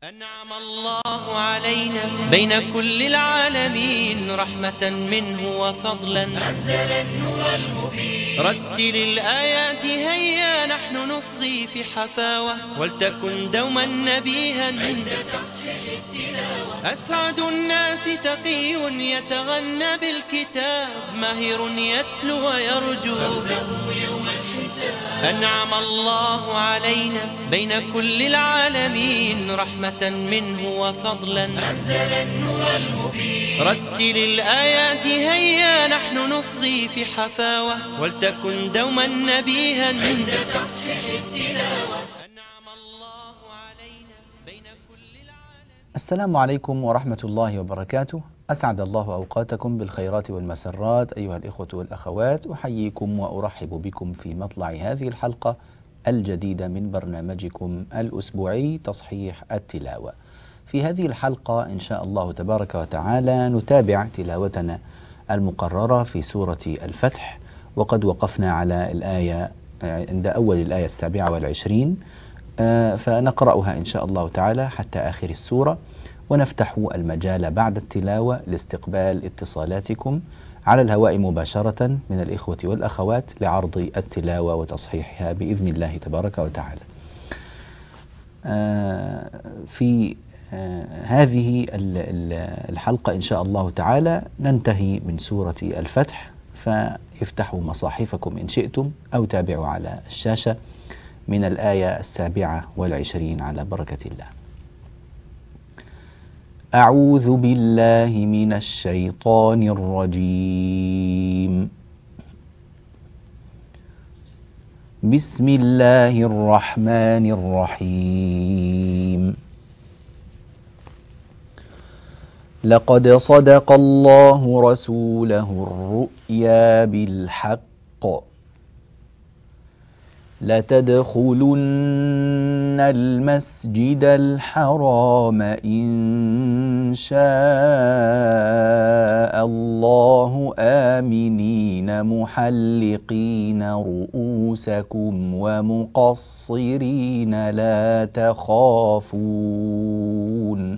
أنعم الله علينا بين كل العالمين رحمة منه وفضلا أنزل النور المبين رتل الآيات هيا نحن نصغي في حفاوة ولتكن دوما نبيها عند تصحيح التلاوة أسعد الناس تقي يتغنى بالكتاب ماهر يتلو ويرجو يوم الحساب أنعم الله علينا بين كل العالمين رحمة منه وفضلا أنزل النور المبين رتل الآيات هيا نحن نصغي في حفاوة ولتكن دوما نبيها عند تصحيح التلاوة أنعم الله علينا بين كل العالمين. السلام عليكم ورحمة الله وبركاته. أسعد الله أوقاتكم بالخيرات والمسرات أيها الإخوة والأخوات، أحييكم وأرحب بكم في مطلع هذه الحلقة الجديدة من برنامجكم الأسبوعي تصحيح التلاوة. في هذه الحلقة إن شاء الله تبارك وتعالى نتابع تلاوتنا المقررة في سورة الفتح، وقد وقفنا على الآية عند أول الآية 27، فنقرأها إن شاء الله تعالى حتى آخر السورة، ونفتح المجال بعد التلاوة لاستقبال اتصالاتكم على الهواء مباشرة من الإخوة والأخوات لعرض التلاوة وتصحيحها بإذن الله تبارك وتعالى. في هذه الحلقة إن شاء الله تعالى ننتهي من سورة الفتح، فافتحوا مصاحفكم إن شئتم أو تابعوا على الشاشة من الآية 27 على بركة الله. أعوذ بالله من الشيطان الرجيم. بسم الله الرحمن الرحيم. لقد صدق الله رسوله الرؤيا بالحق لتدخلن المسجد الحرام إن شاء الله آمنين محلقين رؤوسكم ومقصرين لا تخافون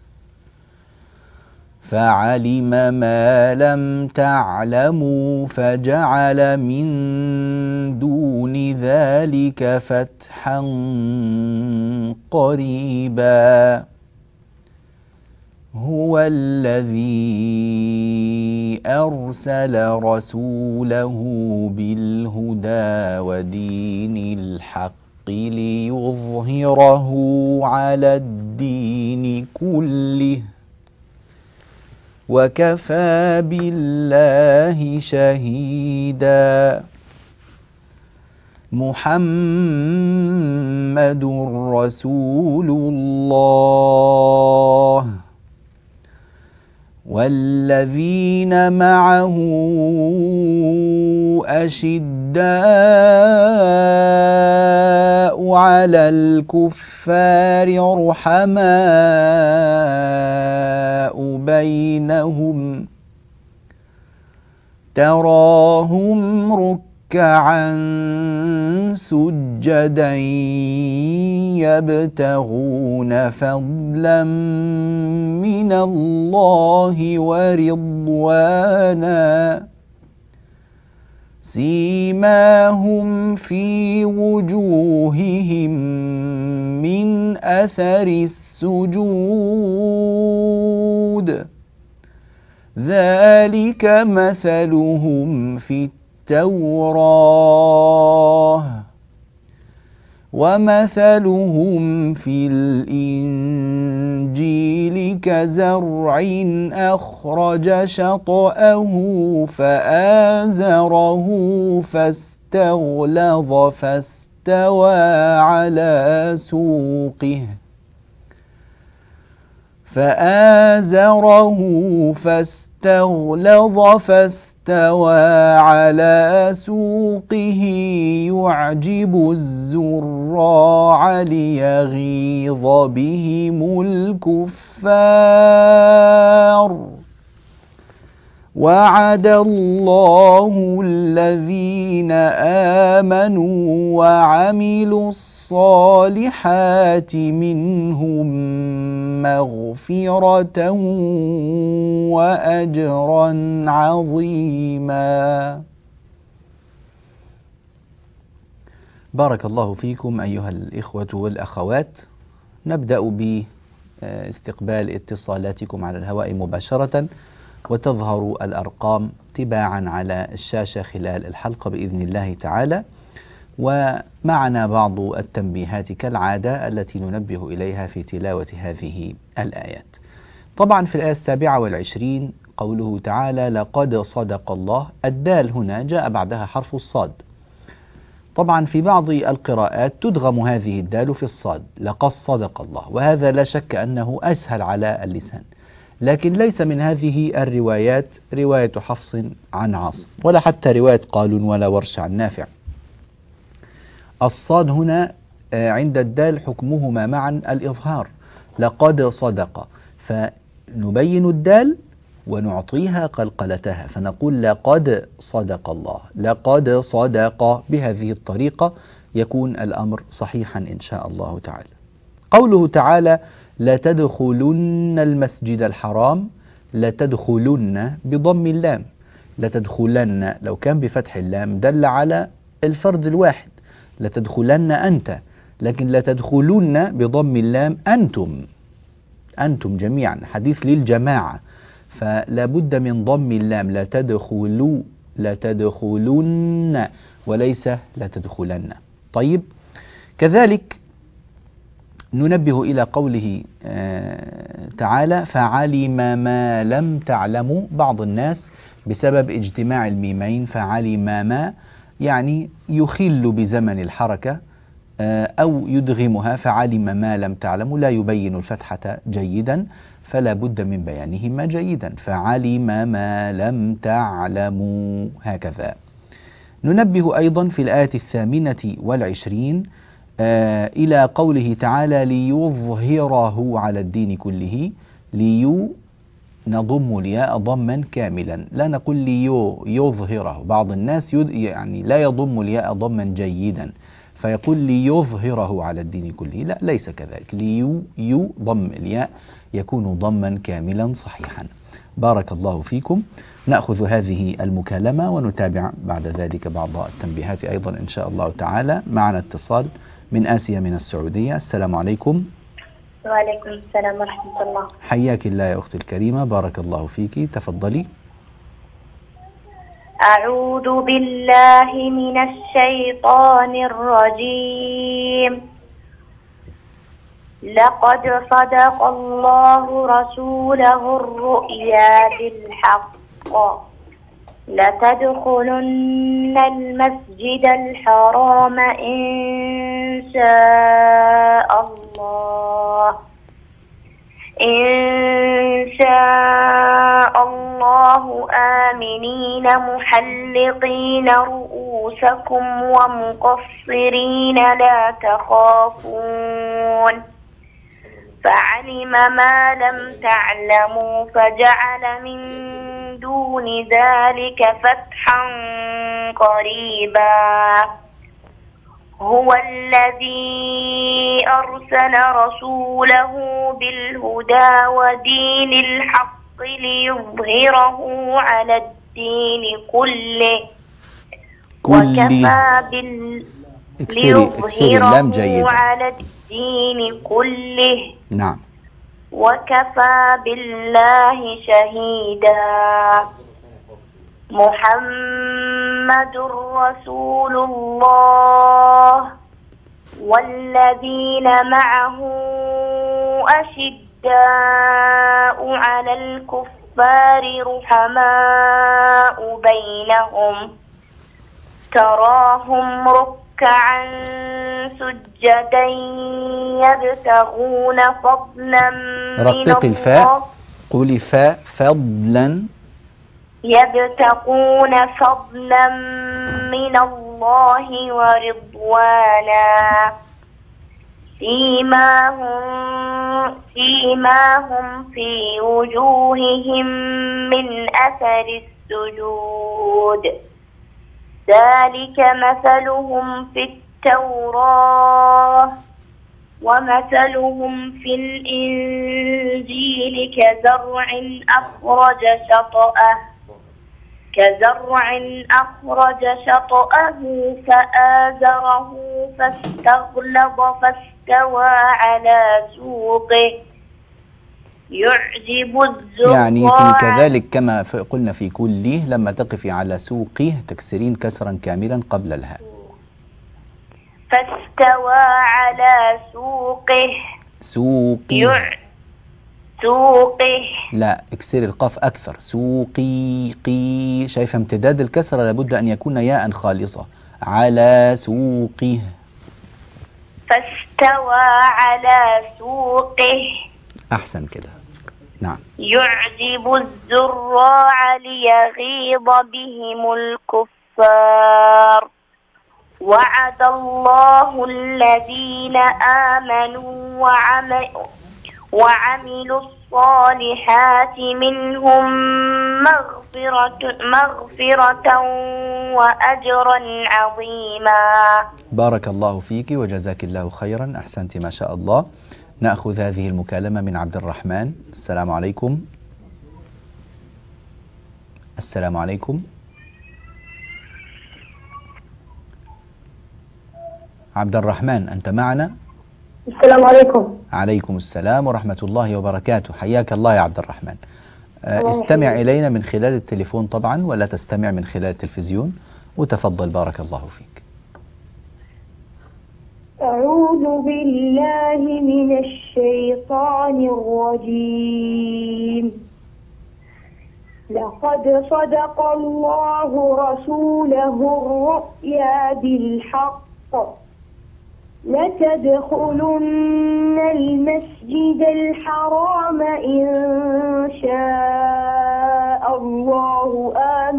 فعلم ما لم تعلموا فجعل من دون ذلك فتحا قريبا. هو الذي أرسل رسوله بالهدى ودين الحق ليظهره على الدين كله وكفى بالله شهيدا. محمد رسول الله والذين معه أشداء على الكفار رحماء بينهم تراهم ركعا سجدا يبتغون فضلا من الله ورضوانا سيماهم في وجوههم من أثر السجود ذلك مثلهم في التوراة ومثلهم في الإنجيل كزرع أخرج شطأه فآزره فاستغلظ فاستوى على سوقه يعجب الزراع ليغيظ بهم الكفار. وعد الله الذين آمنوا وعملوا الصالحات الصالحات منهم مغفرة وأجرا عظيما. بارك الله فيكم أيها الإخوة والأخوات. نبدأ باستقبال اتصالاتكم على الهواء مباشرة، وتظهر الأرقام تباعا على الشاشة خلال الحلقة بإذن الله تعالى، ومعنا بعض التنبيهات كالعادة التي ننبه إليها في تلاوة هذه الآيات. طبعا في الآية 27 قوله تعالى لقد صدق الله، الدال هنا جاء بعدها حرف الصاد. طبعا في بعض القراءات تدغم هذه الدال في الصاد، لقد صدق الله، وهذا لا شك أنه أسهل على اللسان، لكن ليس من هذه الروايات رواية حفص عن عاصم، ولا حتى رواية قالون ولا ورش عن نافع. الصاد هنا عند الدال حكمهما معا الإظهار، لقد صدق، فنبين الدال ونعطيها قلقلتها فنقول لقد صدق الله، لقد صدق. بهذه الطريقة يكون الأمر صحيحا إن شاء الله تعالى. قوله تعالى لتدخلن المسجد الحرام، لتدخلن بضم اللام، لتدخلن لو كان بفتح اللام دل على الفرد الواحد، لتدخلن أنت، لكن لتدخلن بضم اللام أنتم جميعا، حديث للجماعة، فلا بد من ضم اللام، لتدخلن وليس لتدخلن. طيب، كذلك ننبه إلى قوله تعالى فعلم ما لم تعلموا. بعض الناس بسبب اجتماع الميمين فعلم ما يعني يخل بزمن الحركة أو يدغمها، فعلم ما لم تعلموا لا يبين الفتحة جيدا، فلا بد من بيانهما جيدا، فعلم ما لم تعلموا، هكذا. ننبه أيضا في الآية 28 إلى قوله تعالى ليظهره على الدين كله. نضم الياء ضما كاملا، لا نقول يظهره. بعض الناس يعني لا يضم الياء ضما جيدا فيقول ليظهره على الدين كله، لا، ليس كذلك. ضم الياء يكون ضما كاملا صحيحا. بارك الله فيكم. نأخذ هذه المكالمة ونتابع بعد ذلك بعض التنبيهات أيضا إن شاء الله تعالى. معنا اتصال من آسيا من السعودية. السلام عليكم. وعليكم السلام ورحمة الله. حياك الله يا أختي الكريمة، بارك الله فيك، تفضلي. أعوذ بالله من الشيطان الرجيم. لقد صدق الله رسوله الرؤيا بالحق لتدخلن المسجد الحرام إن شاء الله آمنين محلقين رؤوسكم ومقصرين لا تخافون، فعلم ما لم تعلموا فجعل من دون ذلك فتحا قريبا. هو الذي أرسل رسوله بالهدى ودين الحق ليظهره على الدين كله وكفى ليظهره على الدين كله. نعم. وكفى بالله شهيدا. محمد رسول الله والذين معه أشداء على الكفار رحماء بينهم تراهم ركعا سجدا يبتغون فضلا من الله. قولي فاء فضلا. يبتغون فضلا من الله ورضوانا سيماهم في وجوههم من أثر السجود ذلك مثلهم في التوراة ومثلهم في الإنجيل كزرع أخرج شطأه فآزره فاستغلظ فاستوى على سوقه يعجب الزراع. يعني في كذلك كما قلنا في كله لما تقفي على سوقه تكسرين كسرا كاملا قبل الهاء. فاستوى على سوقه سوقه سوقه. لا، اكسري القاف أكثر. سوقي قي، شايفة امتداد الكسرة لابد أن يكون ياء خالصة. على سوقه. فاستوى على سوقه. أحسن كده. نعم. يعجب الزراع ليغيظ بهم الكفار. وعد الله الذين آمنوا وعملوا الصالحات منهم مغفرة وأجرا عظيما. بارك الله فيك وجزاك الله خيرا، أحسنت ما شاء الله. نأخذ هذه المكالمة من عبد الرحمن. السلام عليكم. السلام عليكم. عبد الرحمن أنت معنا؟ السلام عليكم. عليكم السلام ورحمة الله وبركاته، حياك الله يا عبد الرحمن. استمع إلينا من خلال التليفون طبعا ولا تستمع من خلال التلفزيون، وتفضل بارك الله فيك. أعوذ بالله من الشيطان الرجيم. لقد صدق الله رسوله الرؤيا بالحق لتدخلن المسجد الحرام إن شاء الله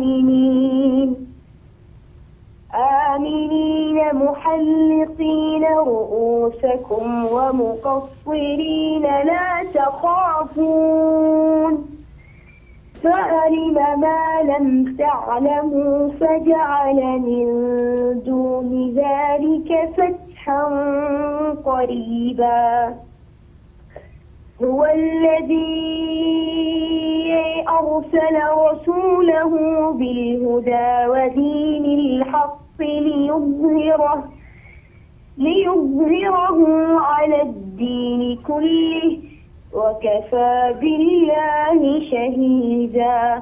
آمنين محلقين رؤوسكم ومقصرين لا تخافون فعلم ما لم تعلموا فجعل من دون ذلك فتحا قريبا. هو الذي أرسل رسوله بالهدى ودين الحق ليظهره على الدين كله وكفى بالله شهيدا.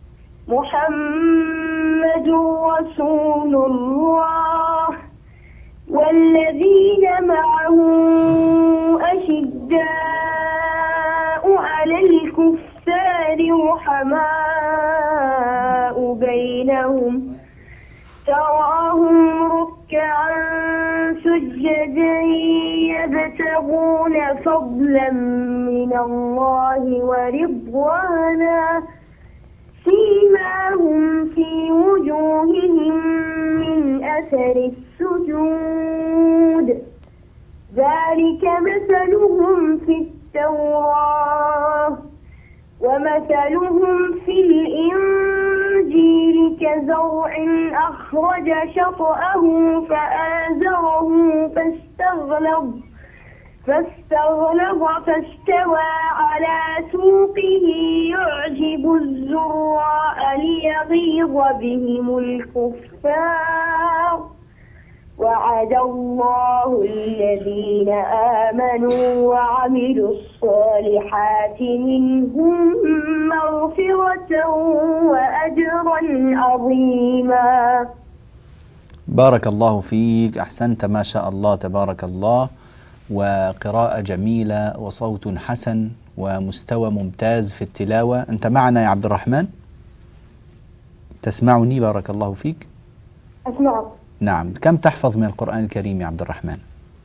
محمد رسول الله والذين معه أشداء على الكفار رحماء بينهم تراهم ركعا سجدا يبتغون فضلا من الله ورضوانا سيماهم في وجوههم من أثر السجود ذلك مثلهم في التوراة ومثلهم في الإنجيل كزرع أخرج شطأه فآزره فاستغلظ فاستوى على سوقه يعجب الزراع ليغيظ بهم الكفار. وعد الله الذين آمنوا وعملوا الصالحات منهم مغفرة وأجرا عظيما. بارك الله فيك، أحسنت ما شاء الله تبارك الله، وقراءة جميلة وصوت حسن ومستوى ممتاز في التلاوة. أنت معنا يا عبد الرحمن؟ تسمعني؟ بارك الله فيك. أسمعك. نعم. كم تحفظ من القرآن الكريم يا عبد الرحمن؟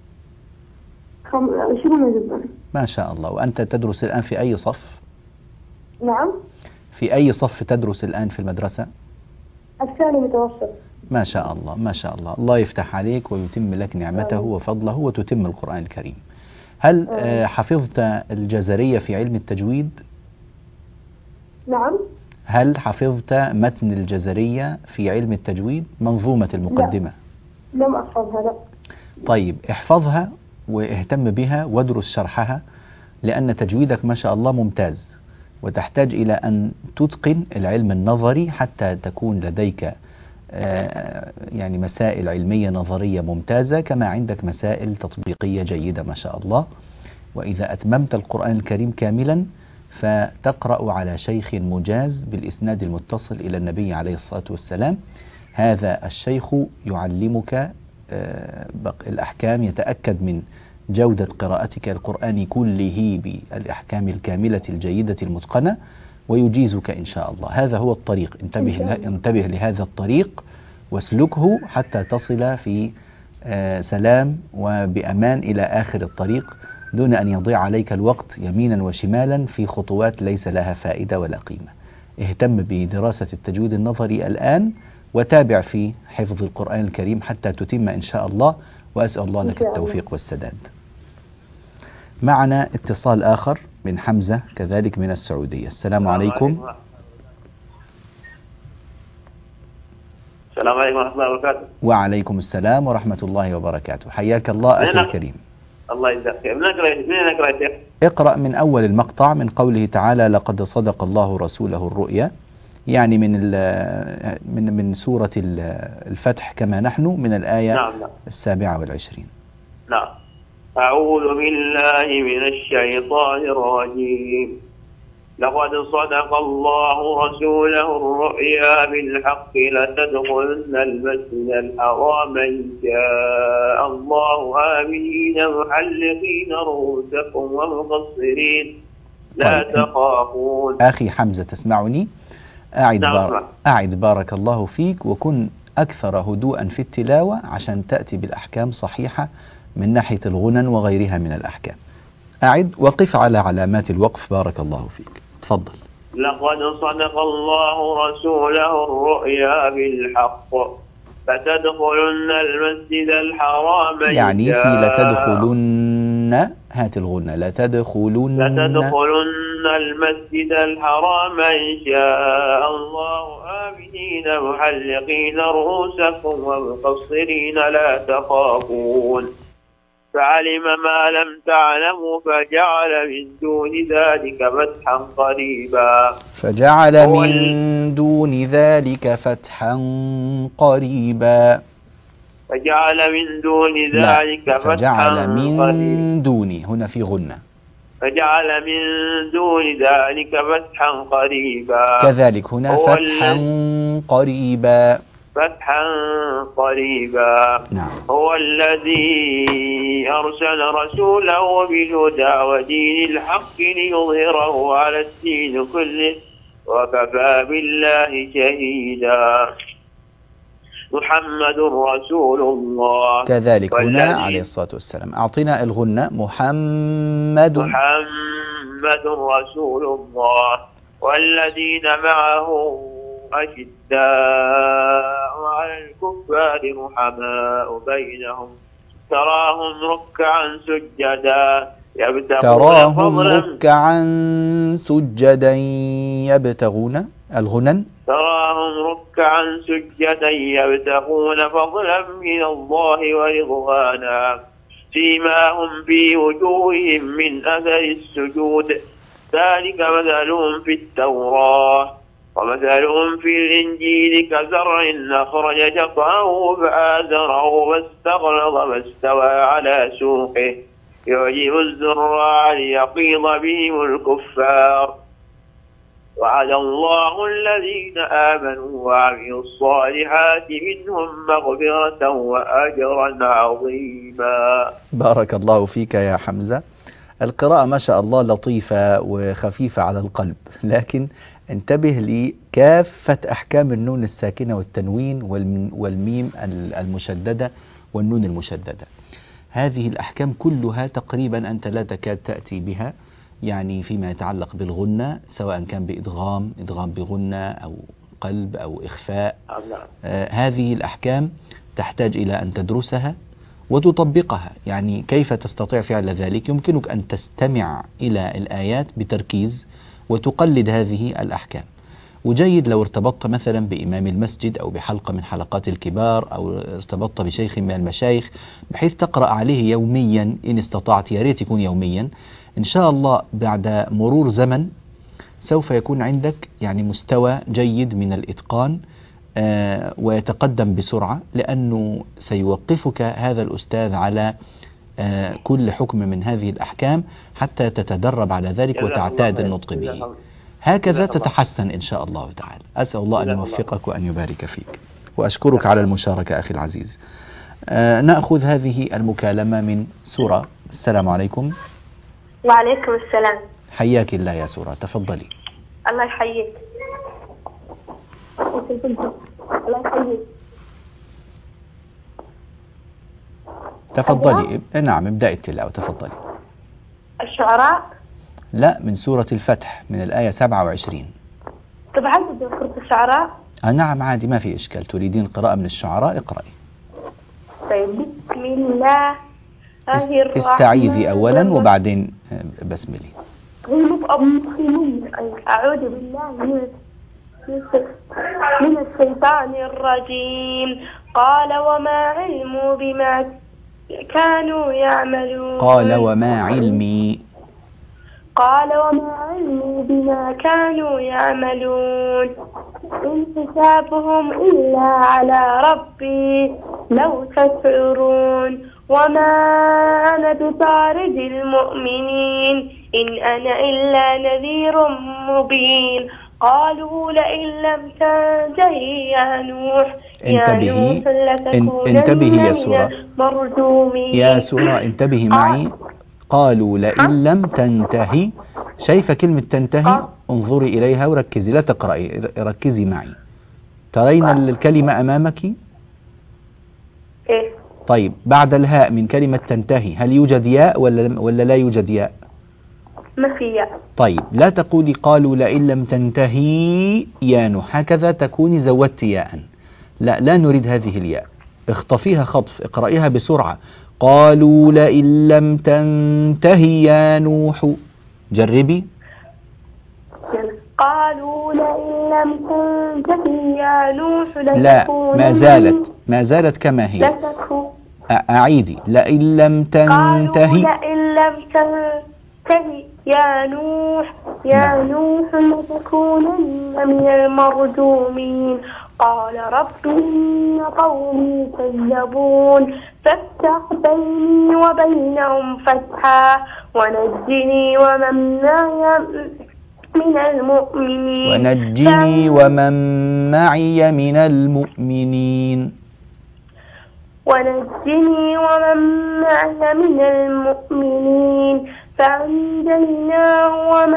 20 جزءا. ما شاء الله. وأنت تدرس الآن في أي صف؟ نعم. في أي صف تدرس الآن في المدرسة؟ الثاني متوسط. ما شاء الله ما شاء الله، الله يفتح عليك ويتم لك نعمته وفضله وتتم القرآن الكريم. هل حفظت الجزرية في علم التجويد؟ نعم. هل حفظت متن الجزرية في علم التجويد، منظومة المقدمة؟ لا. لم أحفظها لا. طيب احفظها واهتم بها وادرس شرحها، لأن تجويدك ما شاء الله ممتاز، وتحتاج إلى أن تتقن العلم النظري حتى تكون لديك يعني مسائل علمية نظرية ممتازة، كما عندك مسائل تطبيقية جيدة ما شاء الله. وإذا أتممت القرآن الكريم كاملا فتقرأ على شيخ مجاز بالإسناد المتصل إلى النبي عليه الصلاة والسلام. هذا الشيخ يعلمك الأحكام، يتأكد من جودة قراءتك القرآن كله بالأحكام الكاملة الجيدة المتقنة، ويجيزك إن شاء الله. هذا هو الطريق، انتبه لهذا الطريق واسلكه حتى تصل في سلام وبأمان إلى آخر الطريق، دون أن يضيع عليك الوقت يمينا وشمالا في خطوات ليس لها فائدة ولا قيمة. اهتم بدراسة التجويد النظري الآن، وتابع في حفظ القرآن الكريم حتى تتم إن شاء الله، وأسأل الله لك التوفيق والسداد. معنا اتصال آخر من حمزة كذلك من السعودية. السلام عليكم. السلام عليكم ورحمة الله وبركاته. وعليكم السلام ورحمة الله وبركاته. حياك الله أخي الكريم. الله يجزاك خير. من أقرأ يا شيخ؟ اقرأ من أول المقطع من قوله تعالى: لقد صدق الله رسوله الرؤيا، يعني من سورة الفتح كما نحن من الآية 27. نعم. أعوذ بالله من الشيطان الرجيم. لقد صدق الله رسوله الرؤيا بالحق لتدخلن المسجد الحرام إن شاء الله آمنين محلقين رؤوسكم ومقصرين لا تخافون. أخي حمزة تسمعني؟ أعد بارك الله فيك، وكن أكثر هدوءا في التلاوة عشان تأتي بالأحكام صحيحة من ناحية الغنن وغيرها من الأحكام. أعد وقف على علامات الوقف بارك الله فيك. تفضل. لقد صدق الله رسوله الرؤيا بالحق فتدخلن المسجد الحرام يعني في لتدخلن، هات الغنة، لتدخلن المسجد الحرام إن شاء الله آمنين محلقين رؤوسكم ومقصرين لا تخافون. فعلم ما لم تعلموا فجعل من دون ذلك فتحا قريبا. فجعل من دون ذلك فتحا قريبا. فجعل من دون ذلك فتحا فجعل من دون، هنا في غنة. فجعل من دون ذلك فتحا قريبا. كذلك هنا فتحا قريبا. فتحا قريبا. نعم. هو الذي أرسل رسوله بالهدى ودين الحق ليظهره على الدين كله وكفى بالله شهيدا. محمد رسول الله. كذلك هنا عليه الصلاة والسلام. أعطينا الغنة. محمد رسول الله والذين معه أشداء على الكفار رحماء بينهم تراهم ركعا سجدا يبتغون الغنن. تراهم ركعا سجدا يبتغون فضلا من الله ورضوانا فيما هم في وجوههم من أثر السجود ذلك مثلهم في التوراة ومثلهم في الإنجيل كزرع أخرج شطأه فآزره واستغلظ فاستوى على سوقه يعجب الزراع ليغيظ بهم الكفار. وعد الله الذين آمنوا وعملوا الصالحات منهم مغفرة وأجرا عظيما. بارك الله فيك يا حمزة. القراءة ما شاء الله لطيفة وخفيفة على القلب، لكن انتبه لكافة أحكام النون الساكنة والتنوين والميم المشددة والنون المشددة. هذه الأحكام كلها تقريبا أنت لا تكاد تأتي بها، يعني فيما يتعلق بالغنة سواء كان بإدغام بغنة أو قلب أو إخفاء. هذه الأحكام تحتاج إلى أن تدرسها وتطبقها. يعني كيف تستطيع فعل ذلك؟ يمكنك أن تستمع إلى الآيات بتركيز وتقلد هذه الأحكام، وجيد لو ارتبطت مثلا بإمام المسجد أو بحلقة من حلقات الكبار أو ارتبطت بشيخ من المشايخ بحيث تقرأ عليه يوميا إن استطعت، يا ريت يكون يوميا. إن شاء الله بعد مرور زمن سوف يكون عندك يعني مستوى جيد من الإتقان ويتقدم بسرعة، لأنه سيوقفك هذا الأستاذ على كل حكم من هذه الأحكام حتى تتدرب على ذلك وتعتاد النطق به. هكذا تتحسن إن شاء الله تعالى. أسأل الله أن يوفقك وأن يبارك فيك، وأشكرك على المشاركة أخي العزيز. نأخذ هذه المكالمة من سورة. السلام عليكم. وعليكم السلام. حياك الله يا سورة، تفضلي. الله يحييك. الله يحييك. تفضلي. نعم، ابدأي التلاوة، تفضلي. الشعراء. لا، من سورة الفتح من الآية 27. طب عايزة سورة الشعراء؟ نعم عادي، ما في إشكال. تريدين قراءة من الشعراء؟ اقرأي. طيب. بسم الله الرحمن استعيذي أولا وبعدين بسملي. أعوذ بالله من الشيطان الرجيم. قال وما علم بما كانوا يعملون. قال وما علمي. قال وما علمي بما كانوا يعملون إن حسابهم إلا على ربي لو تشعرون وما أنا بطارد المؤمنين إن أنا إلا نذير مبين. قالوا لئن لم تنتهي يا نوح انتبهي يا سورة. يا سورة انتبهي معي. قالوا لئن لم تنتهي. شايفة كلمة تنتهي؟ انظري إليها وركزي، لا تقرأي، ركزي معي. ترين الكلمة أمامك؟ إيه؟ طيب بعد الهاء من كلمة تنتهي هل يوجد ياء ولا لا يوجد ياء؟ ما في ياء. طيب لا تقولي قالوا لئن لم تنتهي يا نوح، هكذا تكوني زودت ياء. لا نريد هذه الياء، اخطفيها خطف، اقرأيها بسرعة. قالوا لئن لم تنتهي يا نوح. جربي. قالوا لئن لم تنتهي يا نوح لا، ما زالت كما هي. أعيدي. لئن لم تنتهي. قالوا لئن لم تنتهي يا نوح لتكونن من المرجومين. قال رب إن قومي كذبون فافتح بيني وبينهم فتحا ونجني ومن معي من المؤمنين. فأنجيناه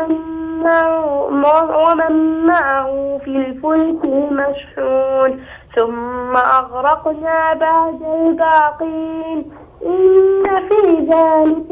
ومن معه في الفلك المشحون ثم أغرقنا بعد الباقين. إن في ذلك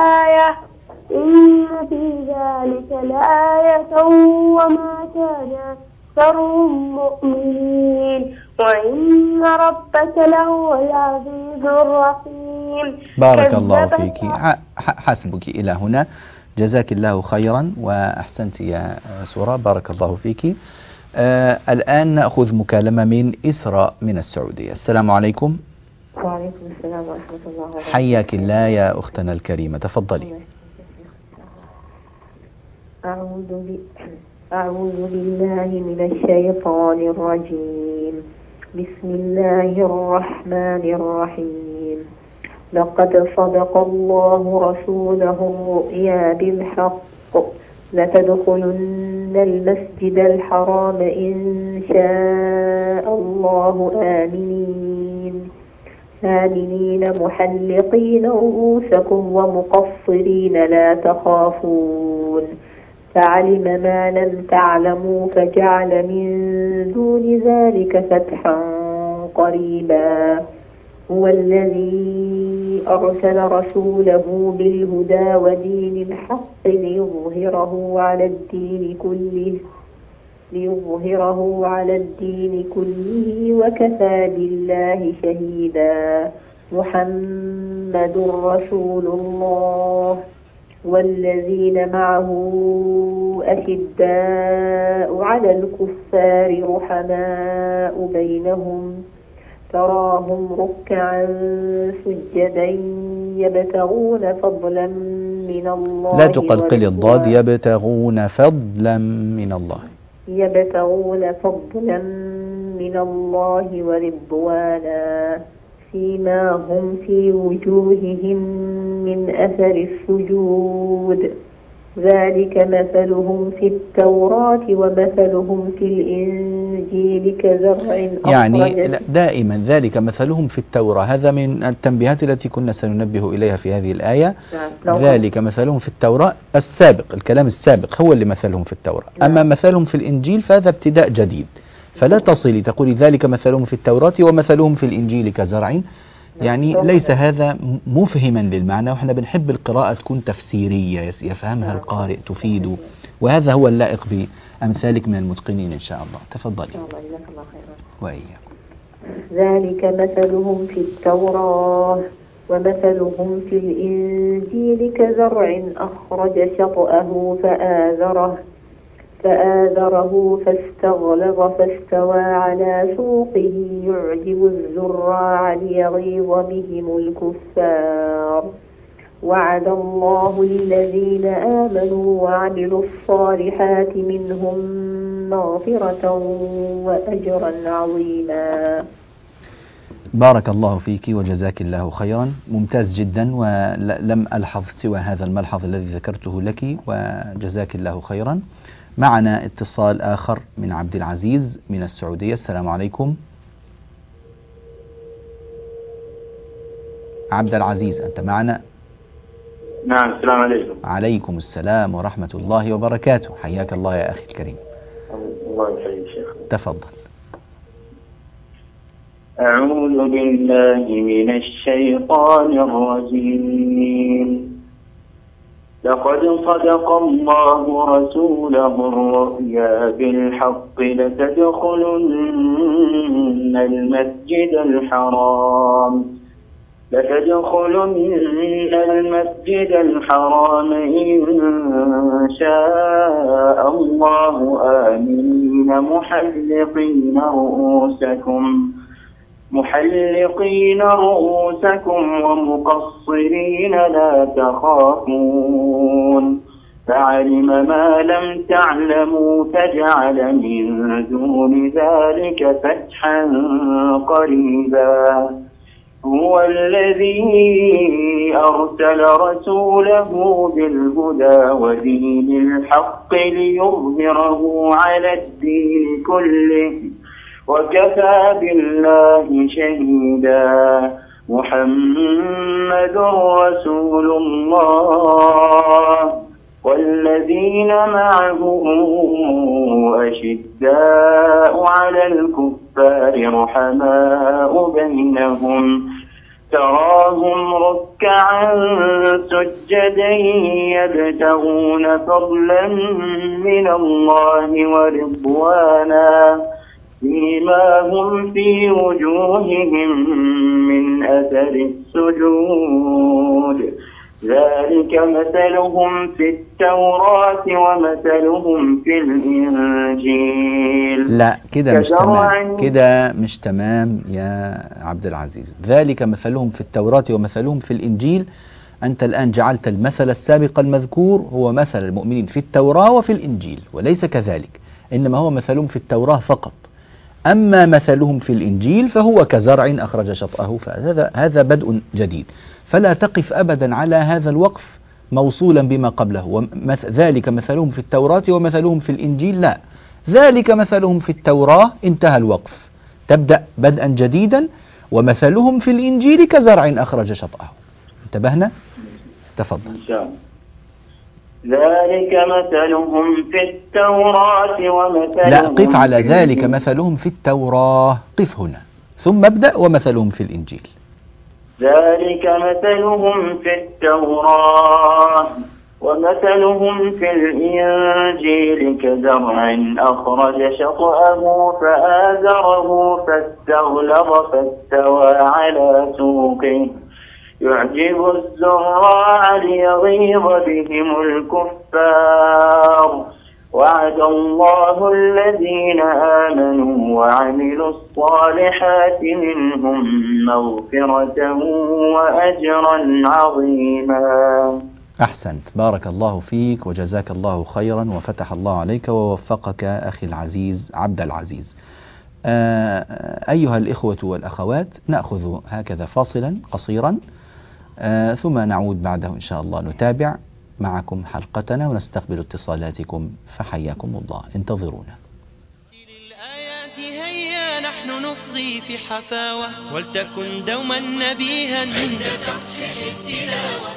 لآية وما كان أكثرهم مؤمنين وإن ربك لهو العزيز الرحيم. بارك الله فيك، حسبك إلى هنا. جزاك الله خيرا وأحسنت يا سورة، بارك الله فيك. الآن نأخذ مكالمة من إسراء من السعودية. السلام عليكم. وعليكم السلام ورحمة الله وبركاته. حياك الله يا أختنا الكريمة، تفضلي. أعوذ بالله من الشيطان الرجيم. بسم الله الرحمن الرحيم. لقد صدق الله رسوله الرؤيا بالحق لتدخلن المسجد الحرام إن شاء الله آمنين محلقين رؤوسكم ومقصرين لا تخافون فعلم ما لم تعلموا فجعل من دون ذلك فتحا قريبا. هو الذي أرسل رسوله بالهدى ودين الحق ليظهره على الدين كله وكفى بالله شهيدا. محمد رسول الله والذين معه أشداء على الكفار رحماء بينهم تراهم ركعا سجدا يبتغون فضلا من الله لا تقلقل الضاد، ورضوانا يبتغون فضلا من الله. يبتغون فضلا من الله ورضوانا فيما هم في وجوههم من أثر السجود ذلك مثلهم في التوراة ومثلهم في الإنجيل كزرع يعني دائما ذلك مثلهم في التوراة، هذا من التنبيهات التي كنا سننبه إليها في هذه الآية. ذلك مثلهم في التوراة السابق، الكلام السابق هو اللي مثلهم في التوراة. أما مثلهم في الإنجيل فهذا ابتداء جديد، فلا تصلي تقولي ذلك مثلهم في التوراة ومثلهم في الإنجيل كزرع، يعني ليس هذا مفهما للمعنى، وإحنا بنحب القراءة تكون تفسيرية يفهمها القارئ تفيد، وهذا هو اللائق بأمثالك من المتقنين إن شاء الله. تفضلي. وإياكم. ذلك مثلهم في التوراة ومثلهم في الإنجيل كزرع أخرج شطأه فآذره فاستغلظ فاستوى على سوقه يعجب الزراع ليغيظ بهم الكفار وعد الله الذين آمنوا وعملوا الصالحات منهم مغفرة وأجرا عظيما. بارك الله فيك وجزاك الله خيرا، ممتاز جدا، ولم ألحظ سوى هذا الملحظ الذي ذكرته لك، وجزاك الله خيرا. معنا اتصال آخر من عبد العزيز من السعودية. السلام عليكم. عبد العزيز أنت معنا؟ نعم، السلام عليكم. عليكم السلام ورحمة الله وبركاته، حياك الله يا أخي الكريم. الله يحييك شيخ. تفضل. أعوذ بالله من الشيطان الرجيم. لقد صدق الله رسوله الرؤيا بالحق لتدخلن المسجد الحرام إن شاء الله آمنين محلقين رؤوسكم ومقصرين لا تخافون فعلم ما لم تعلموا فجعل من دون ذلك فتحا قريبا. هو الذي أرسل رسوله بالهدى ودين الحق ليظهره على الدين كله وكفى بالله شهيدا. محمد رسول الله والذين معه أشداء على الكفار رحماء بينهم تراهم ركعا سجدا يبتغون فضلا من الله ورضوانا فيما هم في وجوههم من أثر السجود ذلك مثلهم في التوراة ومثلهم في الإنجيل. لا كده مش تمام، كده مش تمام يا عبد العزيز. ذلك مثلهم في التوراة ومثلهم في الإنجيل. أنت الآن جعلت المثل السابق المذكور هو مثل المؤمنين في التوراة وفي الإنجيل، وليس كذلك، إنما هو مثلهم في التوراة فقط. أما مثلهم في الإنجيل فهو كزرع أخرج شطأه، فهذا بدء جديد، فلا تقف أبدا على هذا الوقف موصولا بما قبله. ذلك مثلهم في التوراة ومثلهم في الإنجيل، لا، ذلك مثلهم في التوراة انتهى الوقف، تبدأ بدءا جديدا. ومثلهم في الإنجيل كزرع أخرج شطأه. انتبهنا؟ تفضل. إن شاء الله. ذلك مثلهم في التوراة ومثلهم لا، قف على ذلك مثلهم في التوراة، قف هنا ثم ابدأ ومثلهم في الإنجيل. ذلك مثلهم في التوراة ومثلهم في الإنجيل كزرع أخرج شطأه فآزره فاستغلظ فاستوى على سوقه يعجب الزراع ليغيظ بهم الكفار وعد الله الذين آمنوا وعملوا الصالحات منهم مغفرة وأجرا عظيما. أحسنت، بارك الله فيك وجزاك الله خيرا وفتح الله عليك ووفقك أخي العزيز عبد العزيز. أيها الإخوة والأخوات، نأخذ هكذا فاصلا قصيرا ثم نعود بعده إن شاء الله نتابع معكم حلقتنا ونستقبل اتصالاتكم، فحياكم الله، انتظرونا. للآيات هيا نحن نصغي في حفاوة ولتكن دوما نبيها عند تصحيح التلاوة.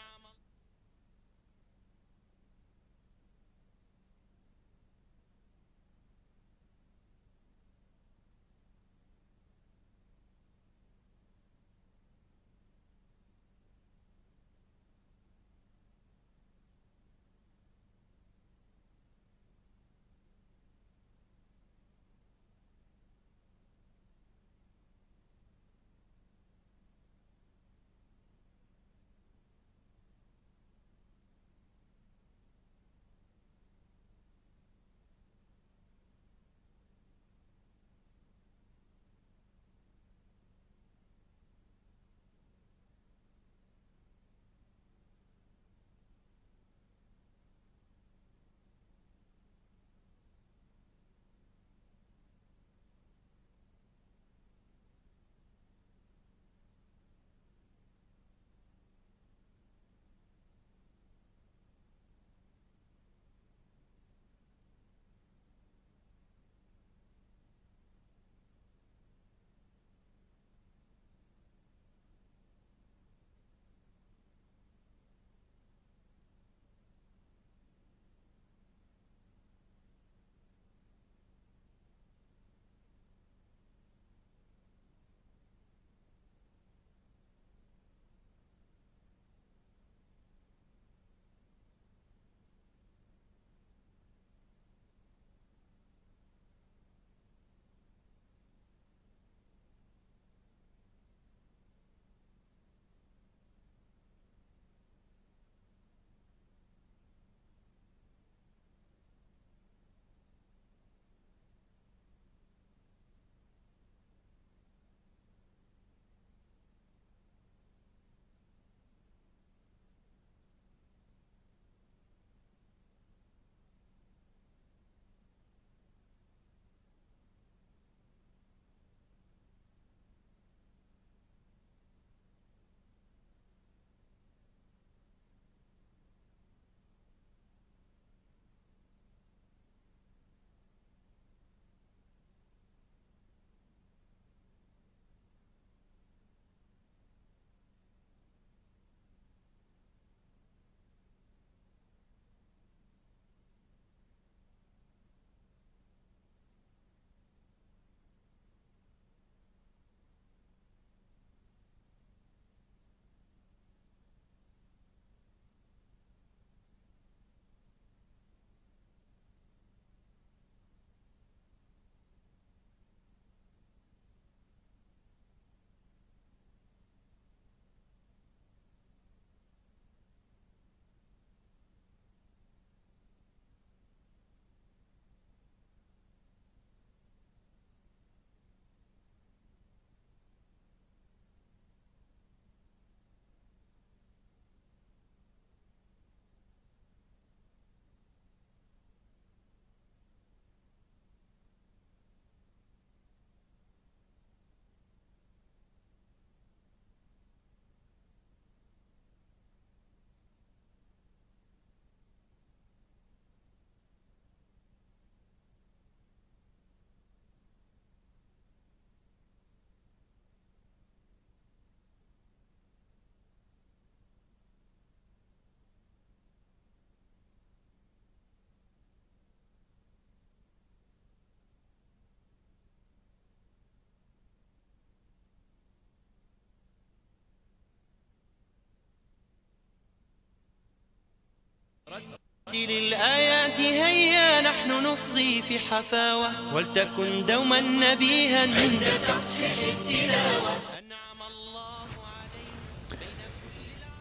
رتل الآيات هيا نحن نصغي في حفاوة ولتكن دوما نبيها عند تصحيح التلاوة. أنعم الله علينا.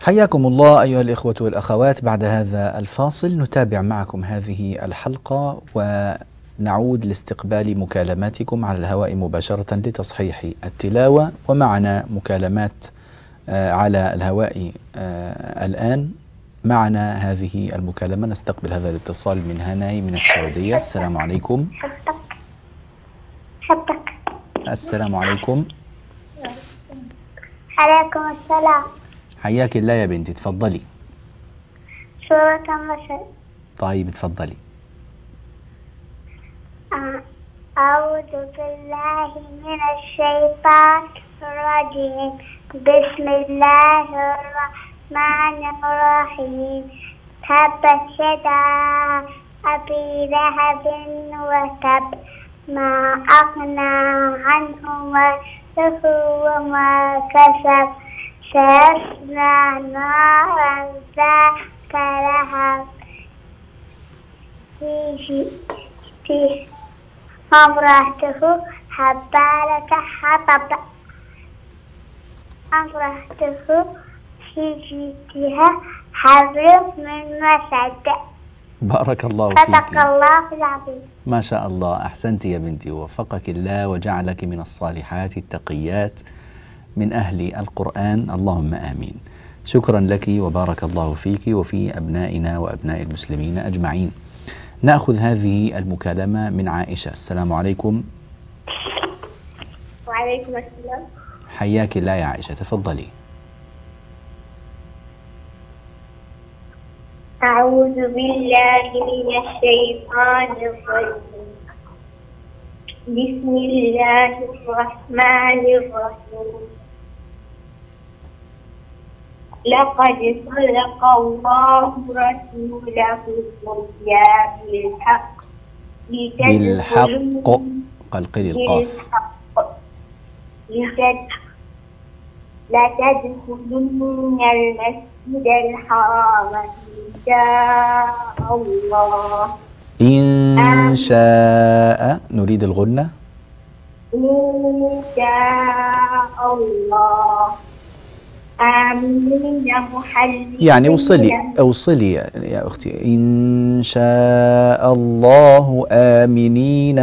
حياكم الله أيها الإخوة والأخوات. بعد هذا الفاصل نتابع معكم هذه الحلقة ونعود لاستقبال مكالماتكم على الهواء مباشرة لتصحيح التلاوة. ومعنا مكالمات على الهواء الآن. معنا هذه المكالمة، نستقبل هذا الاتصال من هناي من السعودية. السلام عليكم. حبك. السلام عليكم. عليكم السلام. حياك الله يا بنتي، تفضلي. سورة النصر. طيب تفضلي. أعوذ بالله من الشيطان الرجيم. بسم الله الرحمن الرحيم. تبت يدا أبي لهب وتب، ما أغنى عنه ماله وما كسب، سيصلى نارا ذات لهب في امرأته حبالة حطب، امرأته في جيدها حبل من مسد. بارك الله فيك. صدق الله العظيم. ما شاء الله، أحسنت يا بنتي، ووفقك الله وجعلك من الصالحات التقيات من أهل القرآن، اللهم آمين. شكرا لك وبارك الله فيك وفي أبنائنا وأبناء المسلمين أجمعين. نأخذ هذه المكالمة من عائشة. السلام عليكم. وعليكم السلام. حياك الله يا عائشة، تفضلي. أعوذ بالله من الشيطان الرجيم. بسم الله الرحمن الرحيم. لقد صدق الله رسوله الرؤيا بالحق قلقل القاف. لتدخلن المسجد الحرام إن شاء الله. إن شاء، نريد الغنة. إن شاء الله آمين محلين. يعني أوصلي يا أختي. إن شاء الله آمنين.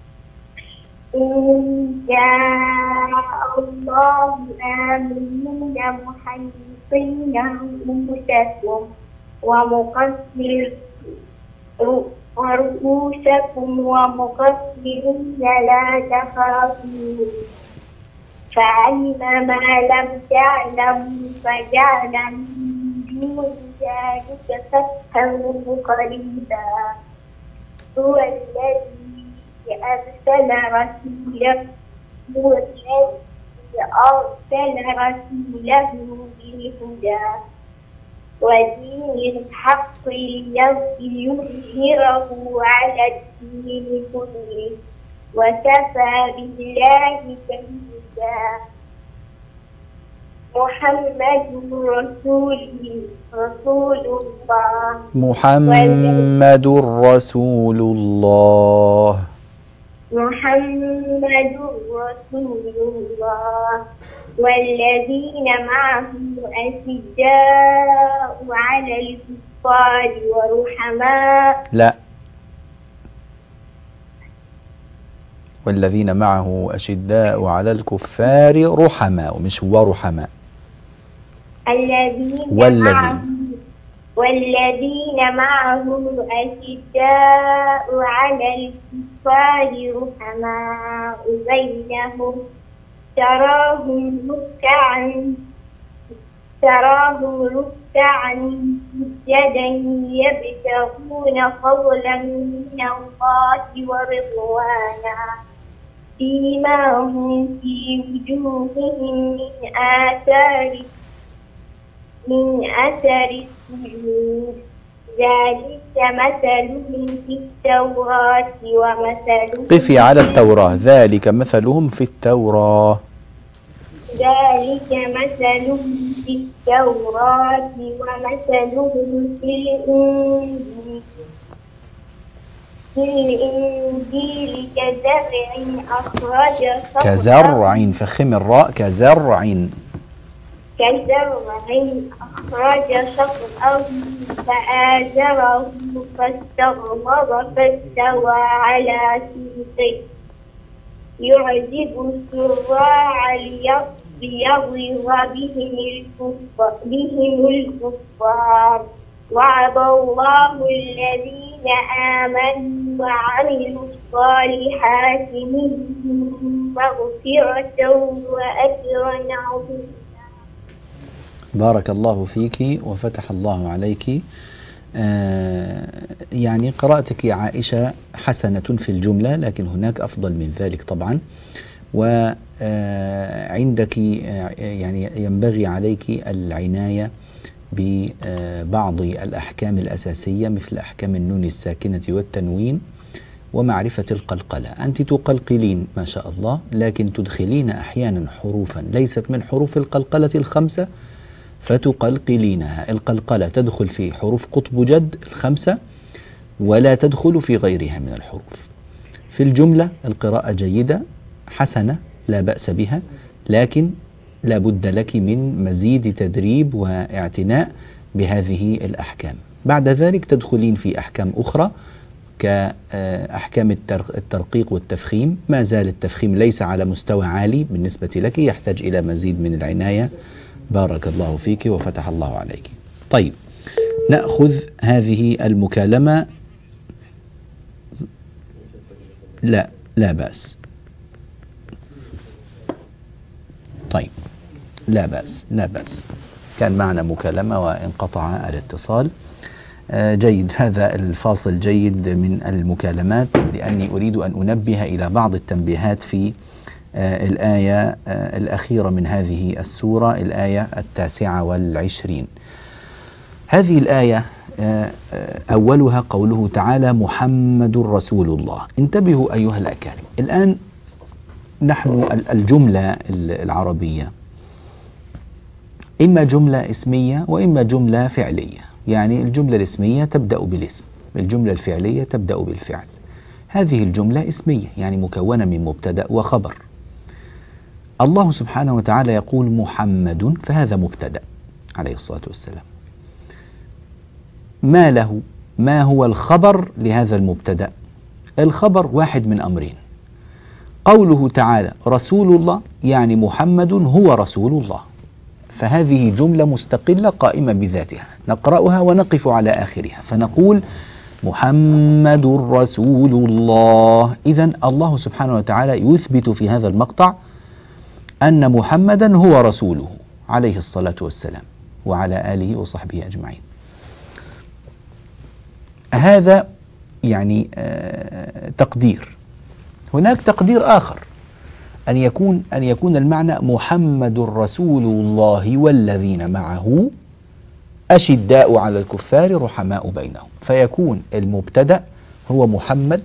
إن شاء الله آمنين محلقين رؤوسكم ومقصرين لا تخافون، فعلم ما لم تعلموا فجعل من دون ذلك فتحا قريبا. هو الذي أرسل رسوله بالهدى ودين الحق ليظهره على الدين كله وكفى بالله شهيدا. محمد رسول الله. محمد رسول الله. محمد رسول الله والذين معه أشداء على الكفار ورحماء. لا، والذين معه أشداء على الكفار رحماء، مش ورحماء. والذين معه أشداء على الكفار رحماء بينهم تراهم ركعا سجدا يبتغون فضلا من الله ورضوانا سيماهم في وجوههم من أثر السجود ذلك مثلهم في التوراة ومثلهم. قفي على التوراة. ذلك مثلهم في التوراة. ذلك مثلهم في التوراة ومثلهم في الإنجيل كزرع، فخم الراء، كزرع. كزرع أخرج شطأه فآزره فاستغلظ فاستوى على سوقه يعجب الزراع ليغيظ بهم الكفار وعد الله الذين آمنوا وعملوا الصالحات منهم مغفرة وأجرا عظيما. بارك الله فيك وفتح الله عليك. يعني قراءتك يا عائشة حسنة في الجملة، لكن هناك أفضل من ذلك طبعا. وعندك يعني ينبغي عليك العناية ببعض الأحكام الأساسية مثل أحكام النون الساكنة والتنوين ومعرفة القلقلة. أنت تقلقلين ما شاء الله، لكن تدخلين أحيانا حروفا ليست من حروف القلقلة الخمسة فتقلقلينها. القلقلة تدخل في حروف قطب جد الخمسة ولا تدخل في غيرها من الحروف. في الجملة القراءة جيدة حسنة لا بأس بها، لكن لا بد لك من مزيد تدريب واعتناء بهذه الأحكام. بعد ذلك تدخلين في أحكام أخرى كأحكام الترقيق والتفخيم. ما زال التفخيم ليس على مستوى عالي بالنسبة لك، يحتاج إلى مزيد من العناية. بارك الله فيك وفتح الله عليك. طيب، نأخذ هذه المكالمة. لا بأس. طيب، لا بأس. كان معنا مكالمة وانقطع الاتصال. جيد، هذا الفاصل جيد من المكالمات، لأني أريد أن أنبه إلى بعض التنبيهات في الآية الأخيرة من هذه السورة، الآية 29. هذه الآية أولها قوله تعالى محمد رسول الله. انتبهوا أيها الأكارم، الآن نحن الجملة العربية إما جملة اسمية وإما جملة فعلية. يعني الجملة الاسمية تبدأ بالاسم، الجملة الفعلية تبدأ بالفعل. هذه الجملة اسمية يعني مكونة من مبتدأ وخبر. الله سبحانه وتعالى يقول محمد، فهذا مبتدأ عليه الصلاة والسلام. ما هو الخبر لهذا المبتدأ؟ الخبر واحد من أمرين. قوله تعالى رسول الله، يعني محمد هو رسول الله، فهذه جملة مستقلة قائمة بذاتها، نقرأها ونقف على آخرها فنقول محمد رسول الله. إذن الله سبحانه وتعالى يثبت في هذا المقطع أن محمدا هو رسوله عليه الصلاة والسلام وعلى آله وصحبه أجمعين. هذا يعني تقدير. هناك تقدير آخر، أن يكون المعنى محمد رسول الله والذين معه أشداء على الكفار رحماء بينهم، فيكون المبتدأ هو محمد،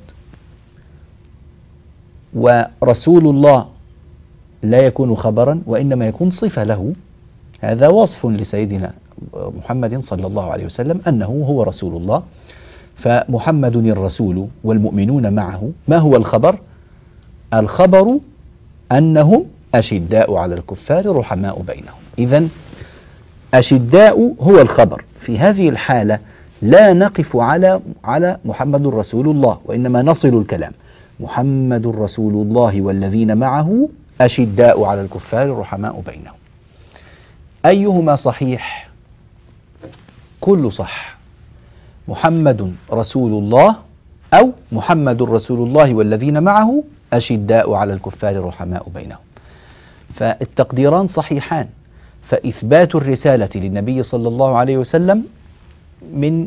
ورسول الله لا يكون خبرا وإنما يكون صفة له. هذا وصف لسيدنا محمد صلى الله عليه وسلم أنه هو رسول الله. فمحمد الرسول والمؤمنون معه، ما هو الخبر؟ الخبر أنهم أشداء على الكفار رحماء بينهم. إذن أشداء هو الخبر. في هذه الحالة لا نقف على محمد رسول الله، وإنما نصل الكلام محمد رسول الله والذين معه أشداء على الكفار رحماء بينهم. أيهما صحيح؟ كل صح. محمد رسول الله أو محمد رسول الله والذين معه أشداء على الكفار رحماء بينهم، فالتقديران صحيحان. فإثبات الرسالة للنبي صلى الله عليه وسلم من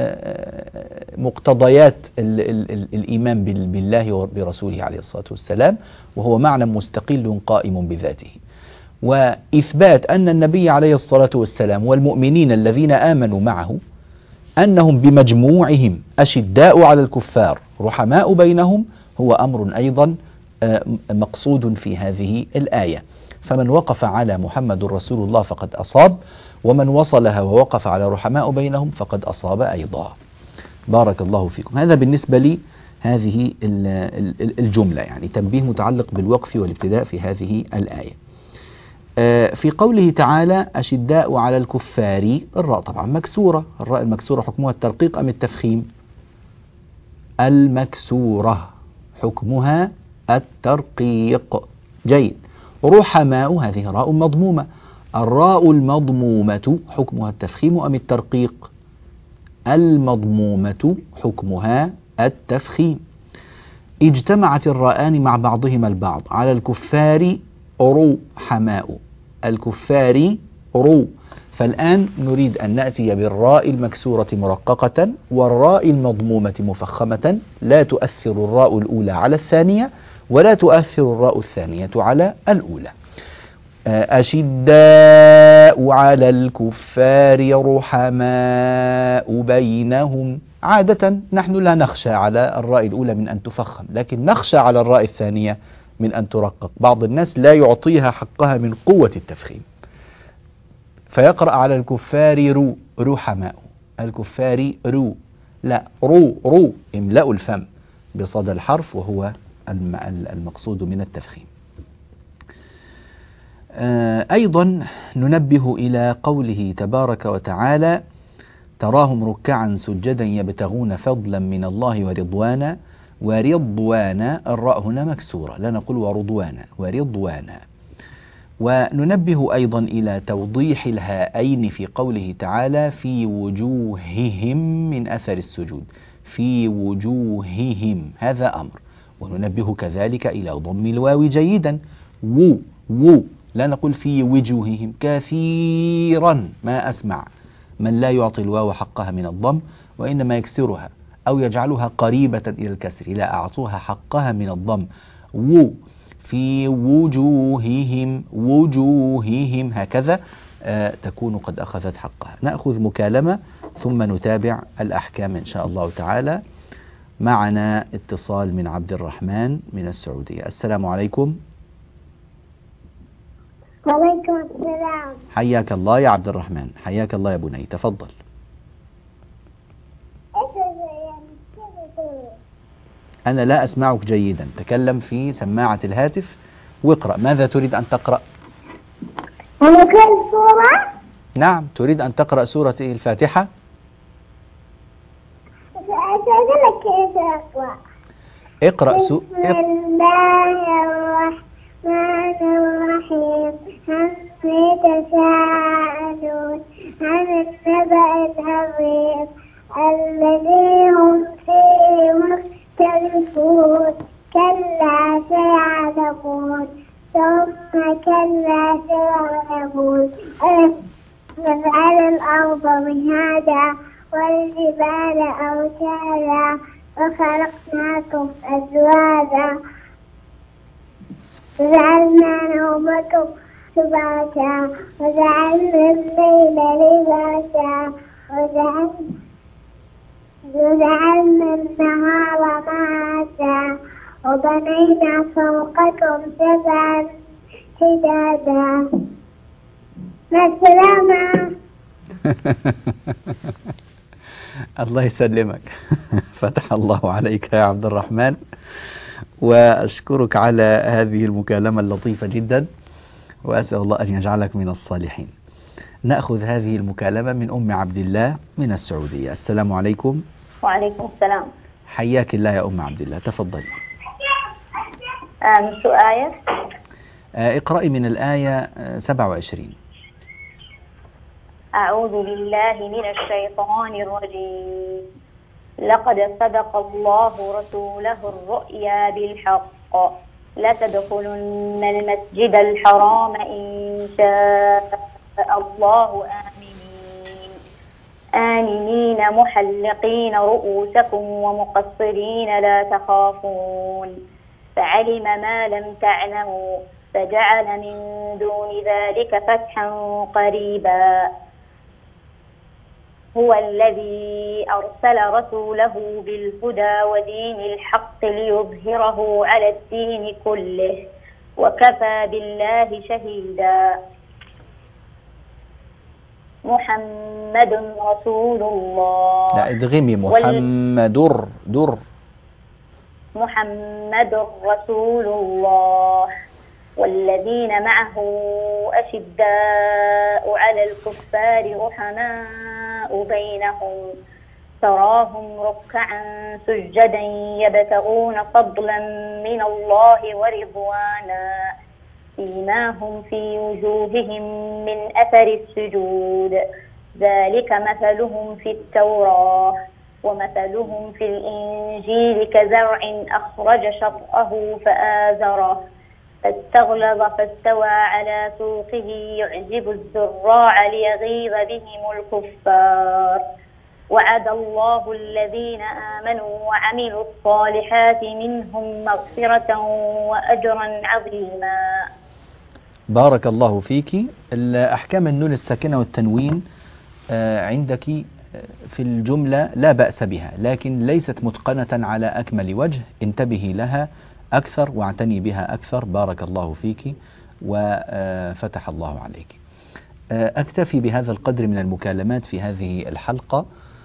مقتضيات الإيمان بالله وبرسوله عليه الصلاة والسلام، وهو معنى مستقل قائم بذاته. وإثبات أن النبي عليه الصلاة والسلام والمؤمنين الذين آمنوا معه أنهم بمجموعهم أشداء على الكفار رحماء بينهم هو أمر أيضا مقصود في هذه الآية. فمن وقف على محمد رسول الله فقد أصاب، ومن وصلها ووقف على رحماء بينهم فقد أصاب أيضا. بارك الله فيكم. هذا بالنسبة لي هذه الجملة، يعني تنبيه متعلق بالوقف والابتداء في هذه الآية. في قوله تعالى أشداء على الكفار، الراء طبعا مكسورة، الراء المكسورة حكمها الترقيق أم التفخيم؟ المكسورة حكمها الترقيق. جيد. رحماء هذه راء مضمومة، الراء المضمومة حكمها التفخيم أم الترقيق؟ المضمومة حكمها التفخيم. اجتمعت الراءان مع بعضهما البعض، على الكفار رحماء، الكفار رو. فالآن نريد أن نأتي بالراء المكسورة مرققة والراء المضمومة مفخمة، لا تؤثر الراء الأولى على الثانية ولا تؤثر الراء الثانية على الأولى. أشداء على الكفار رحماء بينهم. عادة نحن لا نخشى على الراء الأولى من أن تفخم، لكن نخشى على الراء الثانية من أن ترقق. بعض الناس لا يعطيها حقها من قوة التفخيم، فيقرأ على الكفار رو رحماء، الكفار رو، لا رو املأ الفم بصدى الحرف وهو المقصود من التفخيم. أيضا ننبه إلى قوله تبارك وتعالى تراهم ركعا سجدا يبتغون فضلا من الله ورضوانا. ورضوانا الراء هنا مكسورة، لا نقول ورضوانا، ورضوانا. وننبه أيضا إلى توضيح الهاءين في قوله تعالى في وجوههم من أثر السجود، في وجوههم هذا أمر. وننبه كذلك إلى ضم الواو جيدا، و لا نقول في وجوههم كثيرا، ما أسمع من لا يعطي الواو حقها من الضم وإنما يكسرها أو يجعلها قريبة إلى الكسر، لا أعطوها حقها من الضم. في وجوههم هكذا تكون قد أخذت حقها. نأخذ مكالمة ثم نتابع الأحكام إن شاء الله تعالى. معنا اتصال من عبد الرحمن من السعودية. السلام عليكم. وعليكم السلام. حياك الله يا عبد الرحمن، حياك الله يا بني، تفضل. أنا لا أسمعك جيدا، تكلم في سماعة الهاتف واقرأ. ماذا تريد أن تقرأ؟ أنا كل سورة؟ نعم، تريد أن تقرأ سورة الفاتحة؟ أقول كيف أقرأ. اقرأ بسم الله الرحمن الرحيم. هل يتساءلون عن النبأ العظيم الذي هم فيه مختلفون. كلا سيعلمون ثم كلا سيعلمون. نجعل الأرض مهادا والجبال أوتادا وخلقناكم أزواجا وجعلنا نومكم سباتا وجعلنا الليل لباسا وجعلنا النهار معاشا وبنينا فوقكم سبعا شدادا. السلامة. الله يسلمك. فتح الله عليك يا عبد الرحمن، وأشكرك على هذه المكالمة اللطيفة جدا، وأسأل الله أن يجعلك من الصالحين. نأخذ هذه المكالمة من أم عبد الله من السعودية. السلام عليكم. وعليكم السلام. حياك الله يا أم عبد الله، تفضلي. شو آية؟ اقرأي من الآية 27. أعوذ بالله من الشيطان الرجيم. لقد صدق الله رسوله الرؤيا بالحق لتدخلن المسجد الحرام إن شاء الله آمنين محلقين رؤوسكم ومقصرين لا تخافون فعلم ما لم تعلموا فجعل من دون ذلك فتحا قريبا. هو الذي أرسل رسوله بالهدى ودين الحق ليظهره على الدين كله وكفى بالله شهيدا. محمد رسول الله. لا ادغمي محمد محمد رسول الله والذين معه أشداء على الكفار رحماء بينهم تراهم ركعا سجدا يبتغون فضلا من الله ورضوانا سيماهم في وجوههم من أثر السجود ذلك مثلهم في التوراة ومثلهم في الإنجيل كزرع أخرج شطأه فآزره فاستغلظ فاستوى على سوقه يعجب الزراع ليغيظ بهم الكفار وعد الله الذين آمنوا وعملوا الصالحات منهم مغفرة وأجرا عظيما. بارك الله فيك. أحكام النون الساكنة والتنوين عندك في الجملة لا بأس بها، لكن ليست متقنة على أكمل وجه. انتبهي لها أكثر واعتني بها أكثر. بارك الله فيك وفتح الله عليك. أكتفي بهذا القدر من المكالمات في هذه الحلقة،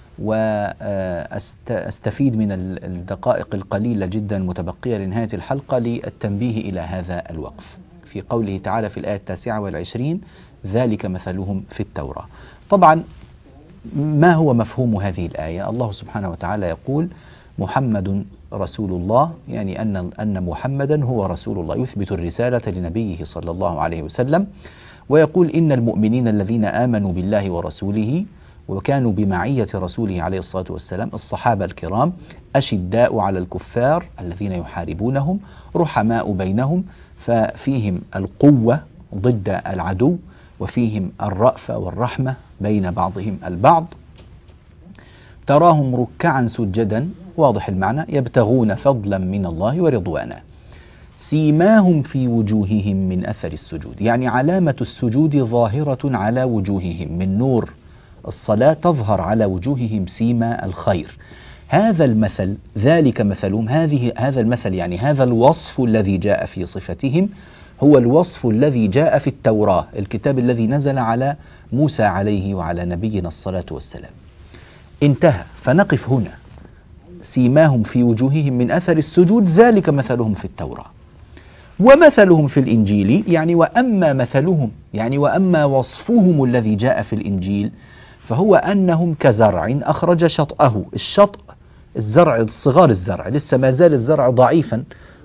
وأستفيد من الدقائق القليلة جدا المتبقية لنهاية الحلقة للتنبيه إلى هذا الوقف في قوله تعالى في الآية 29 ذلك مثلهم في التوراة. طبعا ما هو مفهوم هذه الآية؟ الله سبحانه وتعالى يقول محمد رسول الله، يعني أن محمدا هو رسول الله، يثبت الرسالة لنبيه صلى الله عليه وسلم، ويقول إن المؤمنين الذين آمنوا بالله ورسوله وكانوا بمعية رسوله عليه الصلاة والسلام الصحابة الكرام أشداء على الكفار الذين يحاربونهم رحماء بينهم، ففيهم القوة ضد العدو وفيهم الرأفة والرحمة بين بعضهم البعض. تراهم ركعا سجدا، واضح المعنى، يبتغون فضلا من الله ورضوانا، سيماهم في وجوههم من أثر السجود، يعني علامة السجود ظاهرة على وجوههم، من نور الصلاة تظهر على وجوههم سيما الخير. هذا المثل ذلك مثلهم، هذا المثل يعني هذا الوصف الذي جاء في صفتهم هو الوصف الذي جاء في التوراة، الكتاب الذي نزل على موسى عليه وعلى نبينا الصلاة والسلام. انتهى، فنقف هنا. سيماهم في وجوههم من أثر السجود ذلك مثلهم في التوراة. ومثلهم في الإنجيل يعني وأما مثلهم يعني وأما وصفهم الذي جاء في الإنجيل فهو أنهم كزرع أخرج شطأه. الشطأ الزرع، صغار الزرع، لسه ما زال الزرع ضعيفا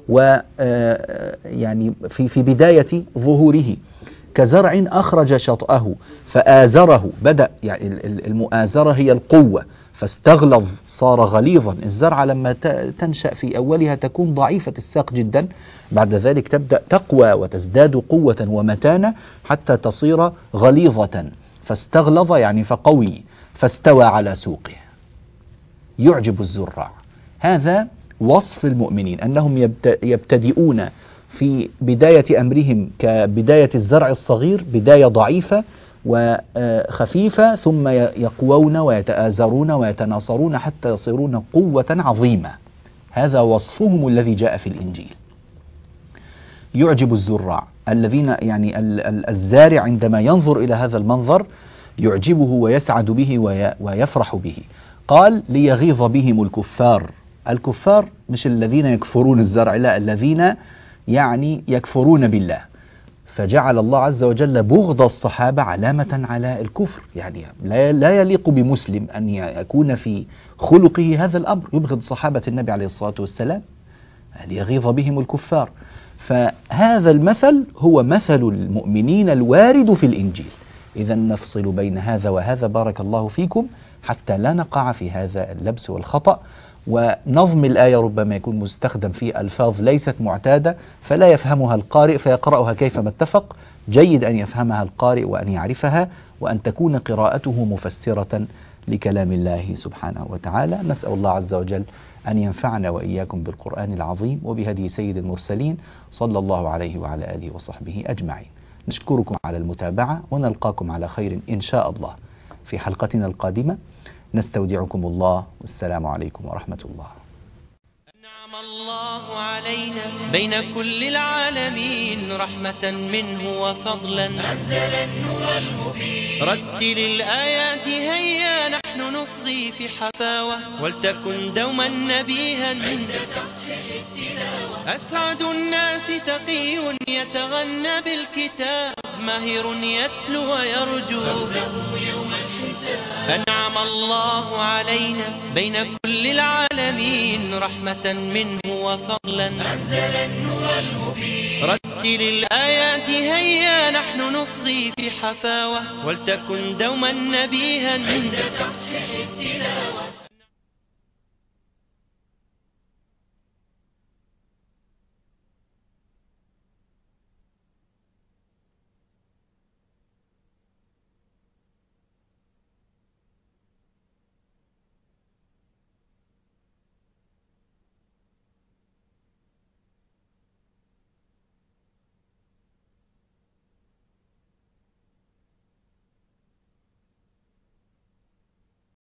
ويعني في بداية ظهوره. كزرع أخرج شطأه فآزره، بدأ يعني المؤازرة هي القوة، فاستغلظ صار غليظا. الزرعة لما تنشأ في أولها تكون ضعيفة الساق جدا، بعد ذلك تبدأ تقوى وتزداد قوة ومتانة حتى تصير غليظة. فاستغلظ يعني فقوي، فاستوى على سوقه يعجب الزراع. هذا وصف المؤمنين، أنهم يبتدئون في بداية أمرهم كبداية الزرع الصغير، بداية ضعيفة وخفيفة، ثم يقوون ويتآزرون ويتناصرون حتى يصيرون قوة عظيمة. هذا وصفهم الذي جاء في الإنجيل. يعجب الزراع الذين يعني الزارع عندما ينظر إلى هذا المنظر يعجبه ويسعد به ويفرح به. قال ليغيظ بهم الكفار. الكفار مش الذين يكفرون الزرع، لا، الذين يعني يكفرون بالله. فجعل الله عز وجل بغض الصحابة علامة على الكفر، يعني لا يليق بمسلم أن يكون في خلقه هذا الأمر، يبغض صحابة النبي عليه الصلاة والسلام، ليغيظ بهم الكفار. فهذا المثل هو مثل المؤمنين الوارد في الإنجيل. إذا نفصل بين هذا وهذا بارك الله فيكم حتى لا نقع في هذا اللبس والخطأ. ونظم الآية ربما يكون مستخدم فيه ألفاظ ليست معتادة فلا يفهمها القارئ فيقرأها كيفما اتفق. جيد أن يفهمها القارئ وأن يعرفها وأن تكون قراءته مفسرة لكلام الله سبحانه وتعالى. نسأل الله عز وجل أن ينفعنا وإياكم بالقرآن العظيم وبهدي سيد المرسلين صلى الله عليه وعلى آله وصحبه أجمعين. نشكركم على المتابعة ونلقاكم على خير إن شاء الله في حلقتنا القادمة. نستودعكم الله والسلام عليكم ورحمة الله. أنعم الله علينا بين كل العالمين رحمة منه وفضلا، أنزل النور المبين. رتل الآيات هيا نحن نصغي في حفاوة، ولتكن دوما نبيها عند تصحيح التلاوة. أسعد الناس تقي يتغنى بالكتاب ماهر يتلو ويرجو أنعم الله علينا بين كل العالمين رحمة منه وفضلا أنزل النور المبين رتل الآيات هيا نحن نصغي في حفاوة ولتكن دوما نبيها عند تصحيح التلاوة